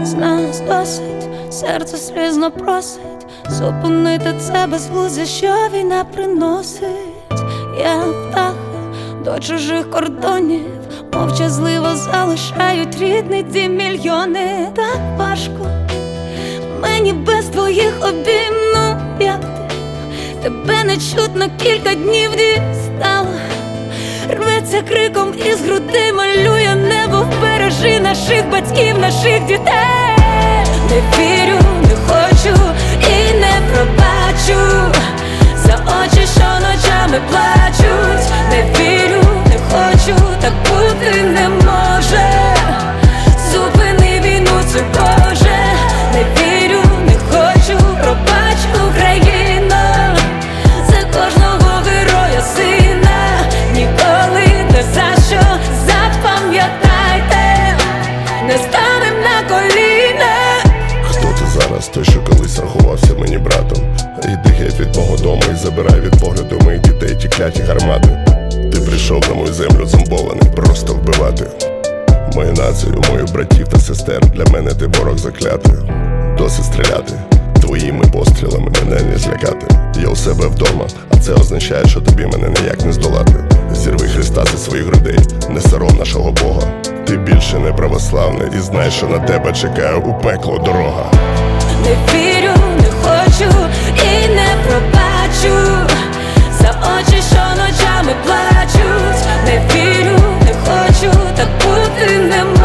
з нас досить, серце слізно просить зупинити це безглуздя, що війна приносить. Як птахи до чужих кордонів мовчазливо залишають рідний дім мільйони. Так важко мені без твоїх обійм, ну як ти, тебе не чутно кілька днів дістала. Рветься криком із груди, малює небо, вбережи наших батьків, наших дітей. Не вірю, не хочу і не пробачу за очі, що ночами плачуть. Не вірю, не хочу, так бути не може. Зупини війну, це Боже. Не вірю, не хочу, пробач, Україно, за кожного героя сина. Ніколи не за що, запам'ятайте, не станем на коліна. Хто ти зараз? Той, що колись рахувався мені братом. Іди геть від мого дому і забирай від погляду моїх дітей ті кляті гармати. Ти прийшов на мою землю зомбований, просто вбивати мою націю, моїх братів та сестер. Для мене ти ворог заклятий. Досить стріляти, твоїми пострілами мене не злякати. Я у себе вдома, а це означає, що тобі мене ніяк не здолати. Зірви Христа зі своїх грудей, не сором нашого Бога. Ти більше не православний і знай, що на тебе чекає у пекло дорога. Не вірю, не хочу і не пробачу за очі, що ночами плачуть. Не вірю, не хочу, так бути не можу.